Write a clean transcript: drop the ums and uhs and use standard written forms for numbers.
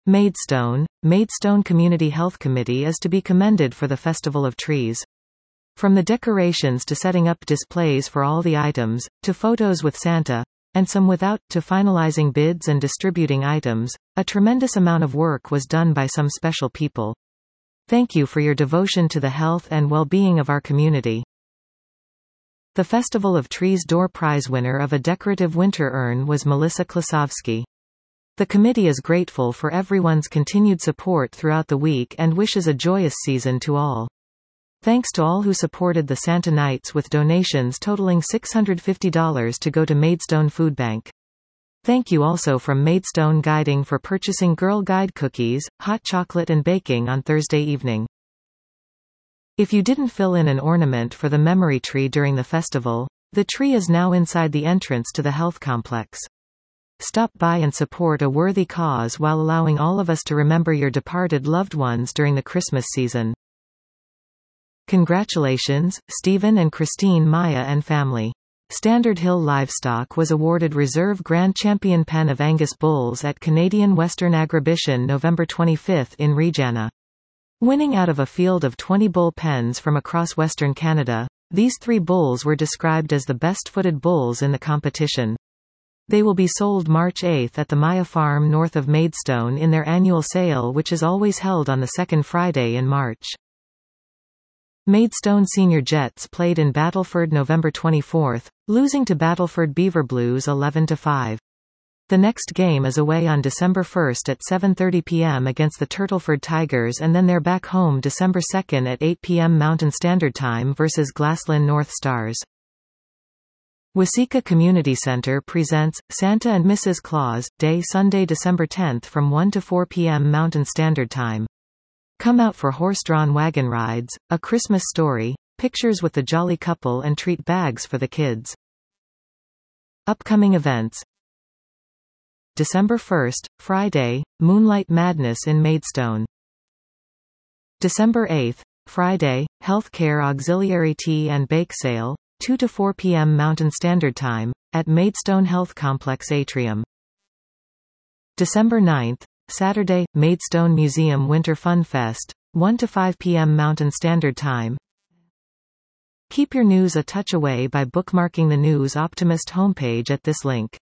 Maidstone Community Health Committee is to be commended for the Festival of Trees. From the decorations to setting up displays for all the items, to photos with Santa, and some without, to finalizing bids and distributing items, a tremendous amount of work was done by some special people. Thank you for your devotion to the health and well-being of our community. The Festival of Trees door prize winner of a decorative winter urn was Melissa Klasovsky. The committee is grateful for everyone's continued support throughout the week and wishes a joyous season to all. Thanks to all who supported the Santa Nights with donations totaling $650 to go to Maidstone Food Bank. Thank you also from Maidstone Guiding for purchasing Girl Guide cookies, hot chocolate and baking on Thursday evening. If you didn't fill in an ornament for the memory tree during the festival, the tree is now inside the entrance to the health complex. Stop by and support a worthy cause while allowing all of us to remember your departed loved ones during the Christmas season. Congratulations, Stephen and Christine Maya and family. Standard Hill Livestock was awarded Reserve Grand Champion Pen of Angus Bulls at Canadian Western Agribition November 25 in Regina. Winning out of a field of 20 bull pens from across Western Canada, these 3 bulls were described as the best-footed bulls in the competition. They will be sold March 8 at the Maya Farm north of Maidstone in their annual sale, which is always held on the second Friday in March. Maidstone Senior Jets played in Battleford November 24, losing to Battleford Beaver Blues 11-5. The next game is away on December 1 at 7:30 p.m. against the Turtleford Tigers, and then they're back home December 2 at 8 p.m. Mountain Standard Time versus Glaslyn North Stars. Waseca Community Center presents Santa and Mrs. Claus Day Sunday, December 10 from 1 to 4 p.m. Mountain Standard Time. Come out for horse-drawn wagon rides, a Christmas story, pictures with the jolly couple and treat bags for the kids. Upcoming events: December 1, Friday, Moonlight Madness in Maidstone. December 8, Friday, Healthcare Auxiliary Tea and Bake Sale, 2 to 4 p.m. Mountain Standard Time, at Maidstone Health Complex Atrium. December 9, Saturday, Maidstone Museum Winter Fun Fest, 1 to 5 p.m. Mountain Standard Time. Keep your news a touch away by bookmarking the News Optimist homepage at this link.